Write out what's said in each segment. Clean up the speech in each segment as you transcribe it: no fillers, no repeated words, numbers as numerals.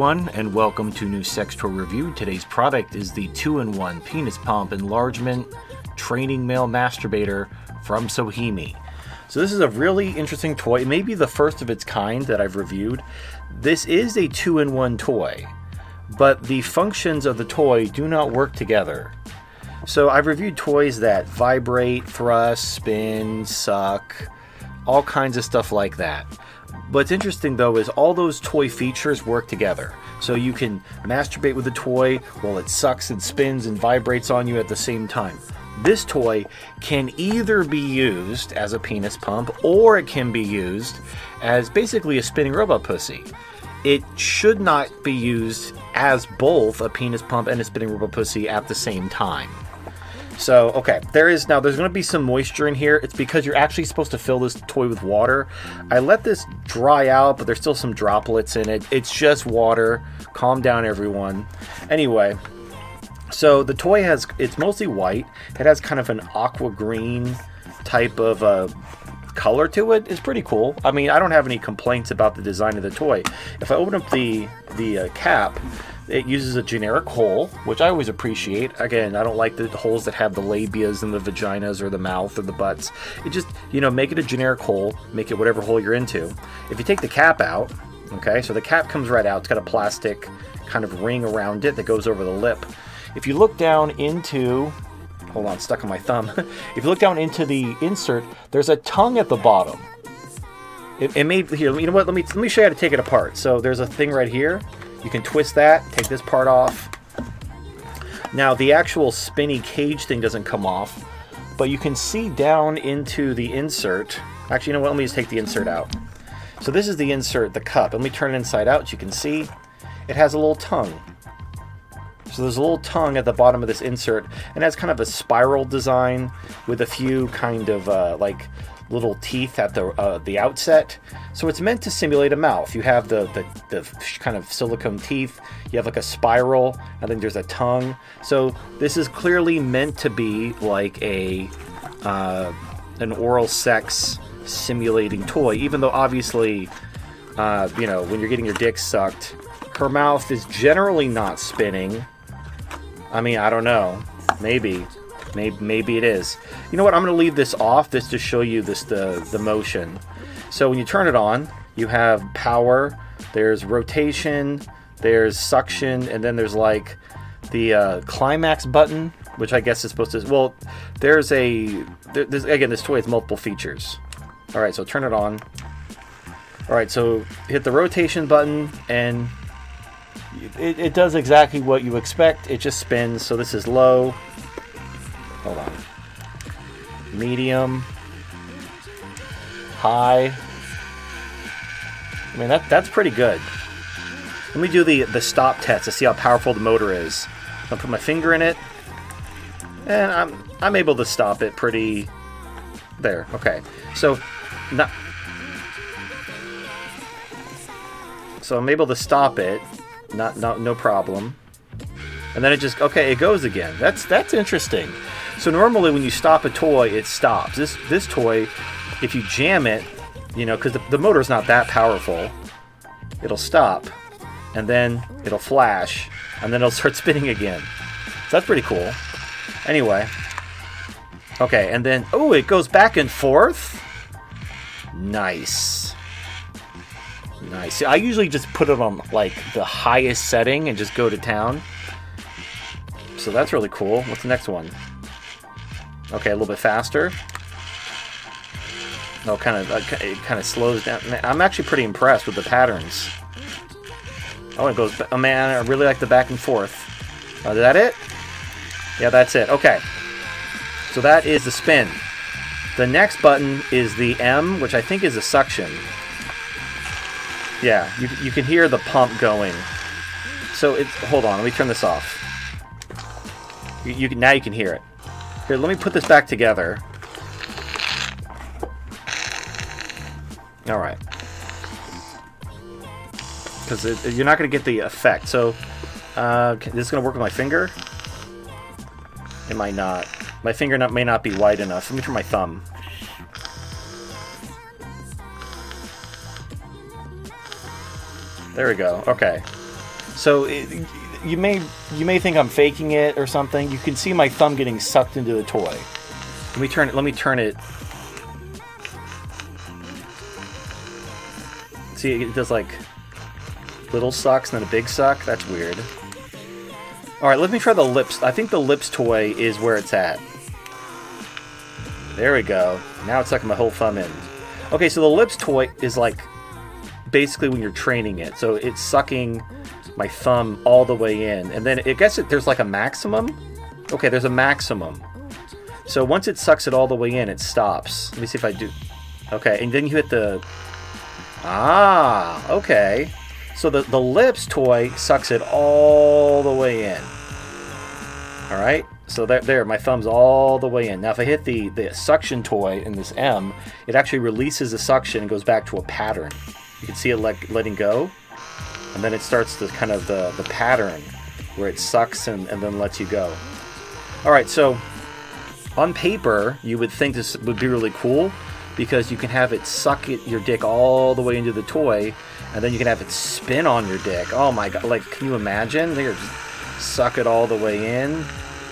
everyone, and welcome to New Sex Toy Review. Today's product is the 2-in-1 Penis Pump Enlargement Training Male Masturbator from Sohimi. So this is a really interesting toy. It may be the first of its kind that I've reviewed. This is a 2-in-1 toy, but the functions of the toy do not work together. So I've reviewed toys that vibrate, thrust, spin, suck, all kinds of stuff like that. What's interesting though is all those toy features work together. So you can masturbate with the toy while it sucks and spins and vibrates on you at the same time. This toy can either be used as a penis pump or it can be used as basically a spinning robot pussy. It should not be used as both a penis pump and a spinning robot pussy at the same time. So, okay, there's going to be some moisture in here. It's because you're actually supposed to fill this toy with water. I let this dry out, but there's still some droplets in it. It's just water. Calm down, everyone. Anyway, so the toy it's mostly white. It has kind of an aqua green type of color to it. It's pretty cool. I mean, I don't have any complaints about the design of the toy. If I open up the cap, it uses a generic hole, which I always appreciate. Again, I don't like the holes that have the labias and the vaginas or the mouth or the butts. It just, make it a generic hole, make it whatever hole you're into. If you take the cap out, okay, so the cap comes right out. It's got a plastic kind of ring around it that goes over the lip. If you look down into, hold on, stuck on my thumb. If you look down into the insert, there's a tongue at the bottom. It may, here, you know what, let me show you how to take it apart. So there's a thing right here. You can twist that, take this part off. Now the actual spinny cage thing doesn't come off, but you can see down into the insert. Actually, you know what, let me just take the insert out. So this is the insert, the cup. Let me turn it inside out so you can see. It has a little tongue. So there's a little tongue at the bottom of this insert, and it has kind of a spiral design with a few kind of like little teeth at the outset. So it's meant to simulate a mouth. You have the kind of silicone teeth, you have like a spiral, and then there's a tongue. So this is clearly meant to be like an oral sex simulating toy, even though obviously when you're getting your dick sucked, her mouth is generally not spinning. I mean, I don't know, maybe it is. You know what? I'm going to leave this off just to show you the motion. So when you turn it on, you have power, there's rotation, there's suction, and then there's like the climax button, which I guess is supposed to... Well, there's again, this toy has multiple features. All right, so turn it on. All right, so hit the rotation button, and it does exactly what you expect. It just spins. So this is low. Hold on. Medium. High. I mean, that's pretty good. Let me do the stop test to see how powerful the motor is. I'll put my finger in it, and I'm able to stop it pretty... There, okay. So I'm able to stop it, no problem. And then it goes again. That's interesting. So normally when you stop a toy, it stops. This toy, if you jam it, because the motor's not that powerful, it'll stop, and then it'll flash, and then it'll start spinning again. So that's pretty cool. Anyway. Okay, and then, it goes back and forth. Nice. See, I usually just put it on, like, the highest setting and just go to town. So that's really cool. What's the next one? Okay, a little bit faster. No, it kind of slows down. I'm actually pretty impressed with the patterns. Oh, it goes... Oh, man, I really like the back and forth. Is that it? Yeah, that's it. Okay. So that is the spin. The next button is the M, which I think is a suction. Yeah, you can hear the pump going. So hold on, let me turn this off. Now you can hear it. Here, let me put this back together. All right. Because you're not going to get the effect. So, this is going to work with my finger. It might not. My finger may not be wide enough. Let me try my thumb. There we go. Okay. So you may think I'm faking it or something. You can see my thumb getting sucked into the toy. Let me turn it. See, it does like little sucks and then a big suck. That's weird. All right, let me try the lips. I think the lips toy is where it's at. There we go. Now it's sucking my whole thumb in. Okay, so the lips toy is like basically when you're training it. So it's sucking my thumb all the way in. And then there's like a maximum. Okay, there's a maximum. So once it sucks it all the way in, it stops. Let me see if I do. Okay, and then you hit the... Ah, okay. So the lips toy sucks it all the way in. All right, so there, my thumb's all the way in. Now if I hit the suction toy in this M, it actually releases the suction and goes back to a pattern. You can see it letting go, and then it starts the kind of the pattern where it sucks and then lets you go. All right, so on paper, you would think this would be really cool because you can have it suck your dick all the way into the toy, and then you can have it spin on your dick. Oh my god, like, can you imagine? They just suck it all the way in.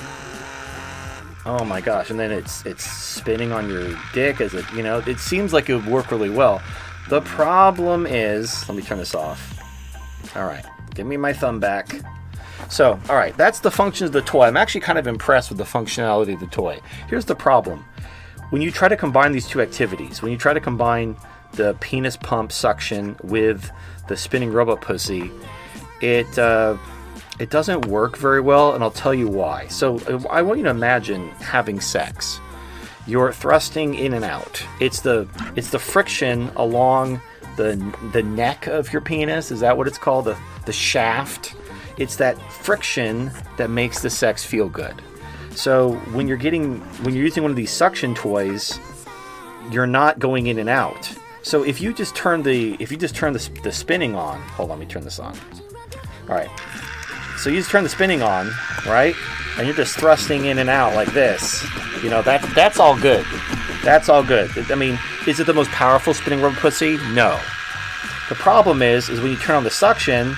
Oh my gosh, and then it's spinning on your dick as it seems like it would work really well. The problem is, let me turn this off. All right, give me my thumb back. So, all right, that's the functions of the toy. I'm actually kind of impressed with the functionality of the toy. Here's the problem. When you try to combine these two activities, when you try to combine the penis pump suction with the spinning robot pussy, it doesn't work very well, and I'll tell you why. So I want you to imagine having sex. You're thrusting in and out. It's the friction along the neck of your penis. Is that what it's called? The shaft. It's that friction that makes the sex feel good. So when you're using one of these suction toys, you're not going in and out. So if you just turn the spinning on, hold on, let me turn this on. All right. So you just turn the spinning on, right? And you're just thrusting in and out like this. That's all good. That's all good. I mean, is it the most powerful spinning rubber pussy? No. The problem is when you turn on the suction,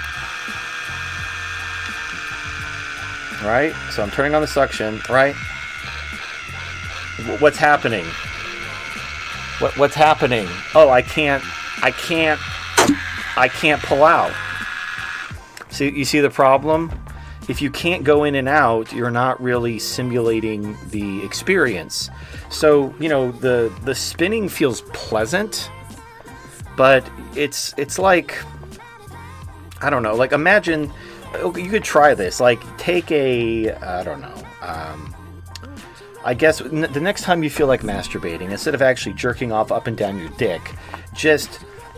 right? So I'm turning on the suction, right? What's happening? What's happening? Oh, I can't pull out. So you see the problem? If you can't go in and out, you're not really simulating the experience. So, the spinning feels pleasant, but it's like, I don't know, like imagine, you could try this, like take I guess the next time you feel like masturbating, instead of actually jerking off up and down your dick, just,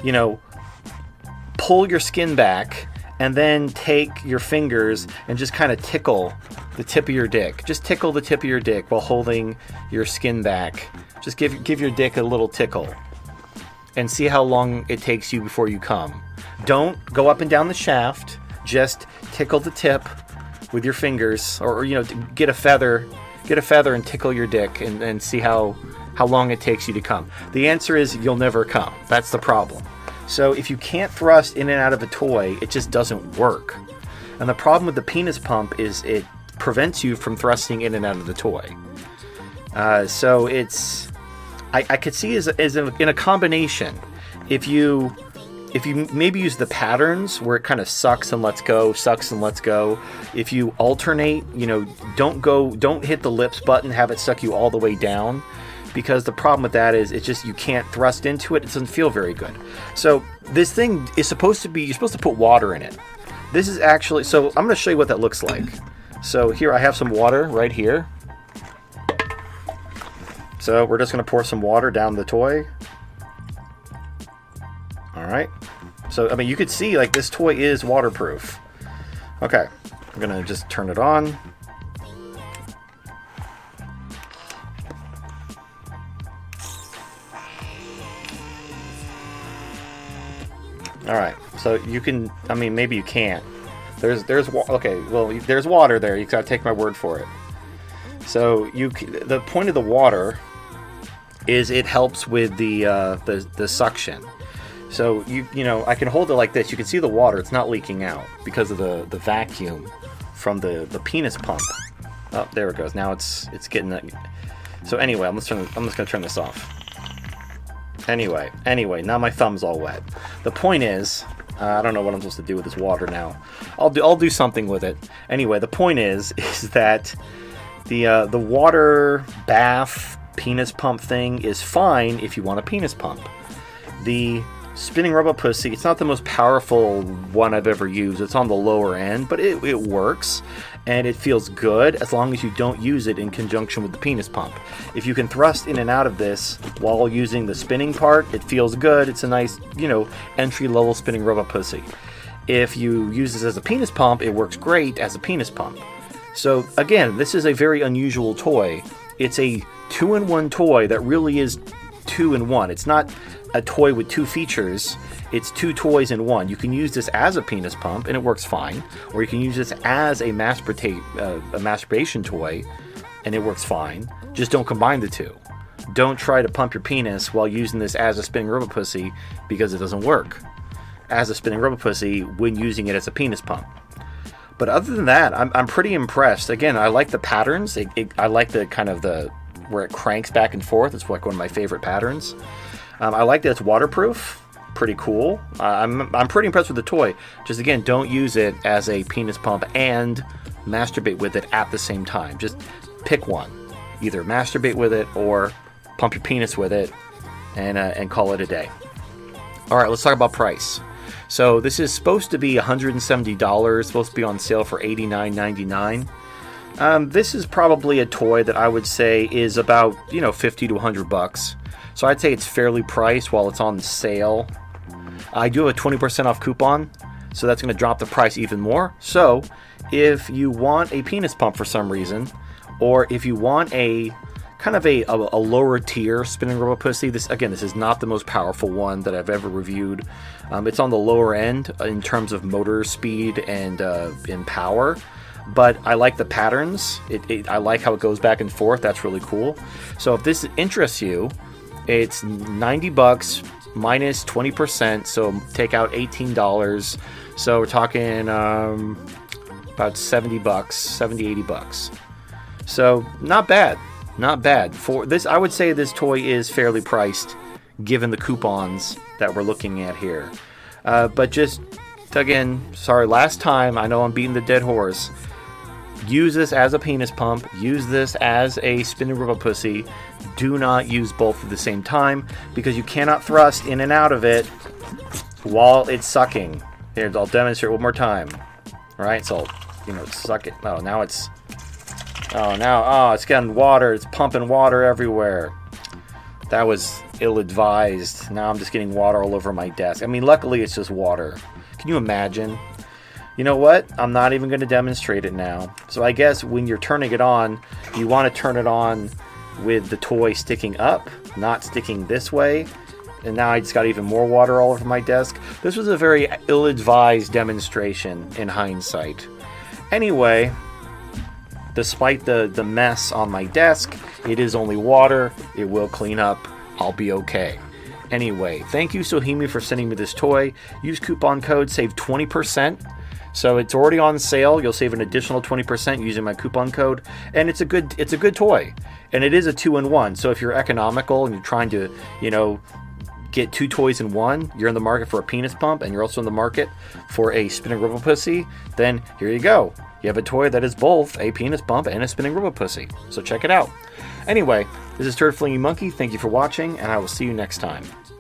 pull your skin back and then take your fingers and just kind of tickle the tip of your dick. Just tickle the tip of your dick while holding your skin back. Just give your dick a little tickle and see how long it takes you before you come. Don't go up and down the shaft. Just tickle the tip with your fingers, or get a feather and tickle your dick and see how long it takes you to come. The answer is you'll never come. That's the problem. So if you can't thrust in and out of a toy, it just doesn't work. And the problem with the penis pump is it prevents you from thrusting in and out of the toy. So it's, I could see as in a combination. If you maybe use the patterns where it kind of sucks and lets go, sucks and lets go. If you alternate, don't hit the lips button, have it suck you all the way down. Because the problem with that is it's just you can't thrust into it. It doesn't feel very good. So this thing is supposed to be, you're supposed to put water in it. This is actually, so I'm going to show you what that looks like. So here I have some water right here. So we're just going to pour some water down the toy. All right. So, I mean, you could see like this toy is waterproof. Okay. I'm going to just turn it on. All right, so you can, I mean, maybe you can't. Okay, well, there's water there. You gotta take my word for it. So the point of the water is it helps with the suction. So you know, I can hold it like this. You can see the water; it's not leaking out because of the vacuum from the penis pump. Oh, there it goes. Now it's getting that. So anyway, I'm just gonna turn this off. Anyway, now my thumb's all wet. The point is, I don't know what I'm supposed to do with this water now. I'll do something with it. Anyway, the point is that the water bath penis pump thing is fine if you want a penis pump. The spinning robot pussy, it's not the most powerful one I've ever used. It's on the lower end, but it works and it feels good as long as you don't use it in conjunction with the penis pump. If you can thrust in and out of this while using the spinning part, it feels good. It's a nice, you know, entry-level spinning robot pussy. If you use this as a penis pump, it works great as a penis pump. So again, this is a very unusual toy. It's a 2-in-1 toy that really is 2-in-1. It's not a toy with 2 features. It's 2 toys in 1. You can use this as a penis pump and it works fine, or you can use this as a masturbation toy and it works fine. Just don't combine the two. Don't try to pump your penis while using this as a spinning robot pussy, because it doesn't work as a spinning robot pussy when using it as a penis pump. But other than that, I'm pretty impressed. Again, I like the patterns. I like the kind of where it cranks back and forth. It's like one of my favorite patterns. I like that it's waterproof. Pretty cool. I'm pretty impressed with the toy. Just again, don't use it as a penis pump and masturbate with it at the same time. Just pick one. Either masturbate with it or pump your penis with it, and call it a day. All right, let's talk about price. So this is supposed to be $170. Supposed to be on sale for $89.99. This is probably a toy that I would say is about, you know, $50 to $100. So I'd say it's fairly priced while it's on sale. I do have a 20% off coupon, so that's going to drop the price even more. So if you want a penis pump for some reason, or if you want a kind of a lower tier spinning robot pussy, this is not the most powerful one that I've ever reviewed. It's on the lower end in terms of motor speed and in power. But I like the patterns. I like how it goes back and forth. That's really cool. So if this interests you, it's $90 minus 20%. So take out $18. So we're talking about $70, $80. So not bad. Not bad. For this, I would say this toy is fairly priced given the coupons that we're looking at here. But just, again, sorry, last time, I know I'm beating the dead horse. Use this as a penis pump. Use this as a spinning robot pussy. Do not use both at the same time, because you cannot thrust in and out of it while it's sucking. Here, I'll demonstrate one more time. All right, so, suck it. Oh, now it's... it's getting water. It's pumping water everywhere. That was ill-advised. Now I'm just getting water all over my desk. I mean, luckily it's just water. Can you imagine? You know what? I'm not even going to demonstrate it now. So I guess when you're turning it on, you want to turn it on with the toy sticking up, not sticking this way. And now I just got even more water all over my desk. This was a very ill-advised demonstration in hindsight. Anyway, despite the mess on my desk, it is only water. It will clean up. I'll be okay. Anyway, thank you, Sohimi, for sending me this toy. Use coupon code, save 20%. So it's already on sale. You'll save an additional 20% using my coupon code. And it's a good toy. And it is a 2-in-1. So if you're economical and you're trying to, get 2 toys in one, you're in the market for a penis pump, and you're also in the market for a spinning robot pussy, then here you go. You have a toy that is both a penis pump and a spinning robot pussy. So check it out. Anyway, this is Turd Flinging Monkey. Thank you for watching, and I will see you next time.